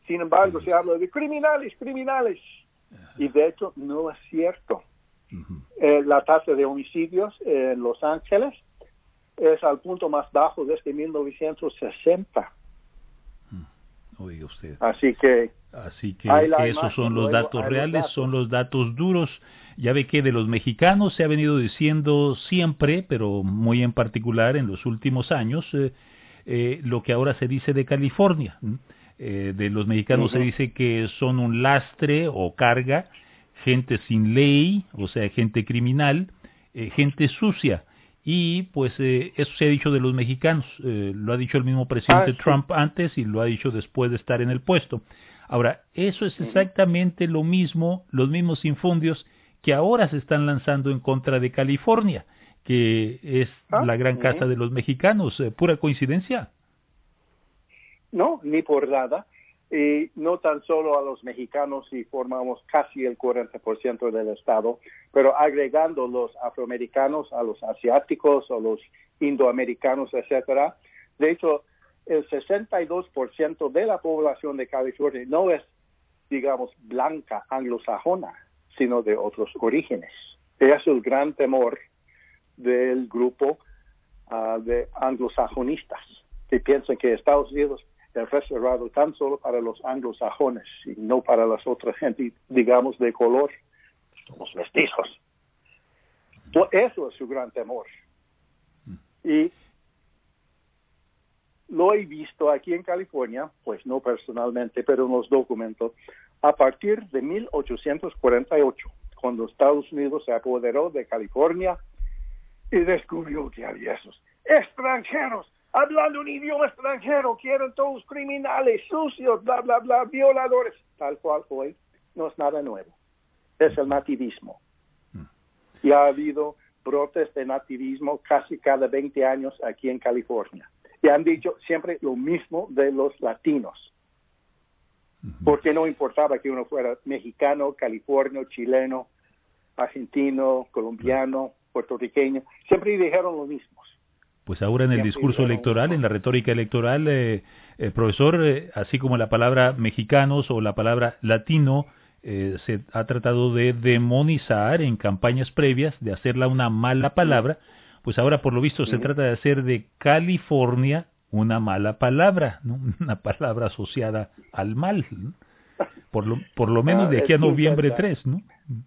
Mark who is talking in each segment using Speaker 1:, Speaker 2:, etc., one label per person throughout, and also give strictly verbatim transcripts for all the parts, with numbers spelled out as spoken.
Speaker 1: Sin embargo, se habla de criminales, criminales. Y de hecho, no es cierto. Uh-huh. Eh, la tasa de homicidios en Los Ángeles es al punto más bajo desde mil novecientos sesenta.
Speaker 2: Oiga usted.
Speaker 1: Así que,
Speaker 2: Así que esos imagen, son los luego, datos reales, los datos. son los datos duros. Ya ve que de los mexicanos se ha venido diciendo siempre, pero muy en particular en los últimos años, eh, eh, lo que ahora se dice de California. Eh, de los mexicanos uh-huh. se dice que son un lastre o carga, gente sin ley, o sea, gente criminal, eh, gente sucia. Y pues eh, eso se ha dicho de los mexicanos, eh, lo ha dicho el mismo presidente ah, sí. Trump antes y lo ha dicho después de estar en el puesto. Ahora, eso es exactamente uh-huh. lo mismo, los mismos infundios que ahora se están lanzando en contra de California, que es ah, la gran uh-huh. casa de los mexicanos. Eh, ¿Pura coincidencia?
Speaker 1: No, ni por nada. Y no tan solo a los mexicanos, y formamos casi el cuarenta por ciento del estado, pero agregando los afroamericanos, a los asiáticos, a los indoamericanos, etcétera. De hecho, el sesenta y dos por ciento de la población de California no es, digamos, blanca anglosajona, sino de otros orígenes. Es el gran temor del grupo uh, de anglosajonistas, que piensan que Estados Unidos es reservado tan solo para los anglosajones y no para las otras gente, digamos, de color, los mestizos. Pues eso es su gran temor. Y lo he visto aquí en California, pues no personalmente, pero en los documentos, a partir de mil ochocientos cuarenta y ocho, cuando Estados Unidos se apoderó de California y descubrió que había esos extranjeros hablando un idioma extranjero, que eran todos criminales, sucios, bla, bla, bla, violadores. Tal cual hoy no es nada nuevo. Es el nativismo. Y ha habido brotes de nativismo casi cada veinte años aquí en California. Y han dicho siempre lo mismo de los latinos. Porque no importaba que uno fuera mexicano, californio, chileno, argentino, colombiano, puertorriqueño. Siempre dijeron lo mismo.
Speaker 2: Pues ahora en el discurso electoral, en la retórica electoral, eh, eh, profesor, eh, así como la palabra mexicanos o la palabra latino, eh, se ha tratado de demonizar en campañas previas, de hacerla una mala palabra, pues ahora por lo visto se trata de hacer de California una mala palabra, ¿no? Una palabra asociada al mal, ¿no? Por lo, por lo menos de aquí a noviembre tres, ¿no?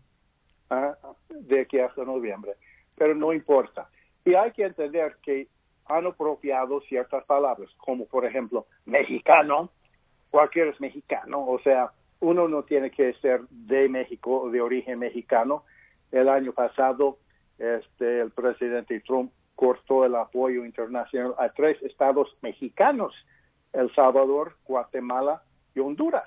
Speaker 1: Ah, de aquí hasta noviembre, pero no importa. Y hay que entender que han apropiado ciertas palabras, como por ejemplo, mexicano, cualquiera es mexicano, o sea, uno no tiene que ser de México o de origen mexicano. El año pasado, este, el presidente Trump cortó el apoyo internacional a tres estados mexicanos, El Salvador, Guatemala y Honduras.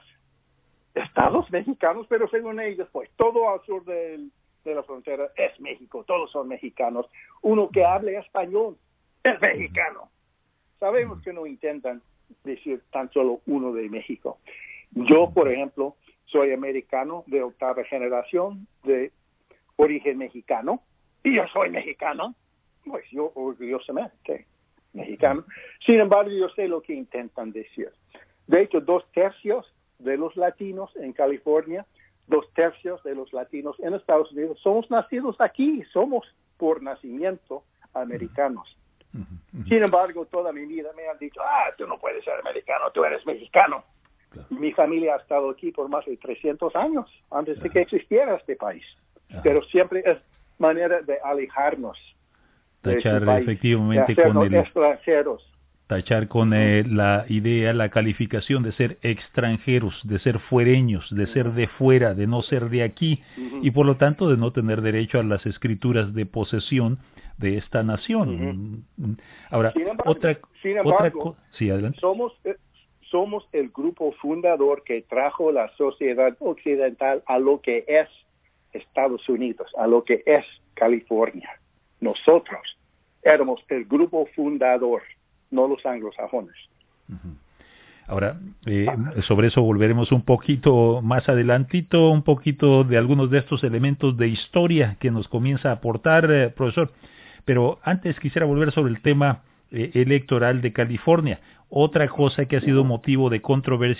Speaker 1: Estados mexicanos, pero según ellos, pues todo al sur del de la frontera es México, todos son mexicanos. Uno que hable español es mexicano. Sabemos que no intentan decir tan solo uno de México. Yo, por ejemplo, soy americano de octava generación, de origen mexicano, y yo soy mexicano, pues yo orgullosamente mexicano. Sin embargo, yo sé lo que intentan decir. De hecho, dos tercios de los latinos en California, dos tercios de los latinos en Estados Unidos somos nacidos aquí, somos por nacimiento americanos. Uh-huh, uh-huh. Sin embargo, toda mi vida me han dicho, ah, tú no puedes ser americano, tú eres mexicano. Claro. Mi familia ha estado aquí por más de trescientos años, antes claro. de que existiera este país. Ajá. Pero siempre es manera de alejarnos.
Speaker 2: Tachar
Speaker 1: de país,
Speaker 2: efectivamente
Speaker 1: de
Speaker 2: con el...
Speaker 1: extranjeros.
Speaker 2: Tachar con eh, la idea, la calificación de ser extranjeros, de ser fuereños, de ser de fuera, de no ser de aquí, uh-huh. y por lo tanto de no tener derecho a las escrituras de posesión de esta nación. Uh-huh. Ahora,
Speaker 1: sin embargo,
Speaker 2: otra,
Speaker 1: sin embargo,
Speaker 2: otra co- sí, adelante.
Speaker 1: Somos, eh, somos el grupo fundador que trajo la sociedad occidental a lo que es Estados Unidos, a lo que es California. Nosotros éramos el grupo fundador, no los anglosajones.
Speaker 2: Uh-huh. Ahora, eh, sobre eso volveremos un poquito más adelantito, un poquito de algunos de estos elementos de historia que nos comienza a aportar, eh, profesor. Pero antes quisiera volver sobre el tema eh, electoral de California. Otra cosa que ha sido motivo de controversias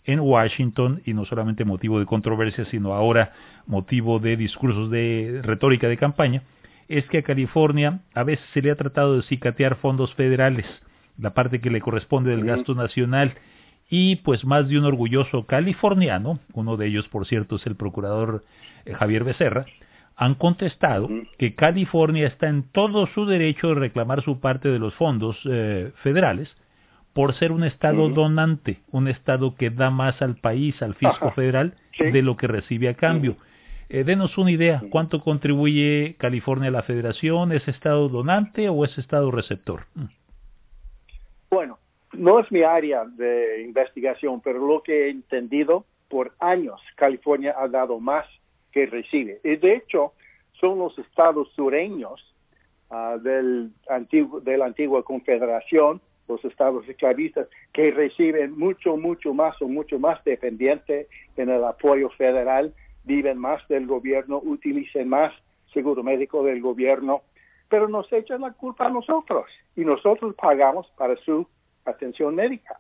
Speaker 2: en Washington, y no solamente motivo de controversia, sino ahora motivo de discursos de retórica de campaña, es que a California a veces se le ha tratado de cicatear fondos federales, la parte que le corresponde del gasto nacional, y pues más de un orgulloso californiano, uno de ellos por cierto es el procurador eh, Javier Becerra, han contestado que California está en todo su derecho de reclamar su parte de los fondos eh, federales por ser un estado uh-huh. donante, un estado que da más al país, al fisco Ajá. federal, sí. de lo que recibe a cambio. Uh-huh. Eh, denos una idea, ¿cuánto contribuye California a la federación? ¿Es estado donante o es estado receptor?
Speaker 1: Bueno, no es mi área de investigación, pero lo que he entendido, por años California ha dado más que recibe. Y de hecho, son los estados sureños uh, del antiguo, de la antigua confederación, los estados esclavistas, que reciben mucho, mucho más o mucho más dependiente en el apoyo federal, viven más del gobierno, utilicen más seguro médico del gobierno, pero nos echan la culpa a nosotros y nosotros pagamos para su atención médica.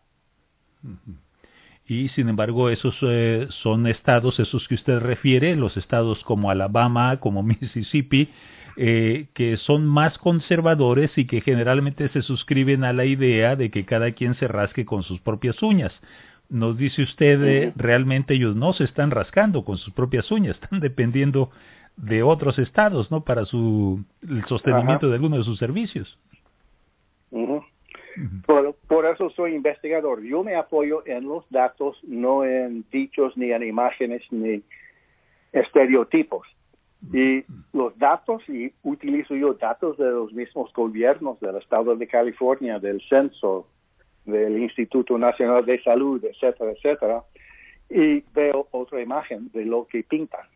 Speaker 2: Y sin embargo esos eh, son estados, esos que usted refiere, los estados como Alabama, como Mississippi, eh, que son más conservadores y que generalmente se suscriben a la idea de que cada quien se rasque con sus propias uñas. Nos dice usted, eh, uh-huh. realmente ellos no se están rascando con sus propias uñas, están dependiendo de otros estados, ¿no? Para su el sostenimiento uh-huh. de alguno de sus servicios.
Speaker 1: Uh-huh. Uh-huh. Por, por eso soy investigador. Yo me apoyo en los datos, no en dichos, ni en imágenes, ni estereotipos. Y los datos, y utilizo yo datos de los mismos gobiernos del estado de California, del censo, del Instituto Nacional de Salud, etcétera, etcétera, y veo otra imagen de lo que pintan.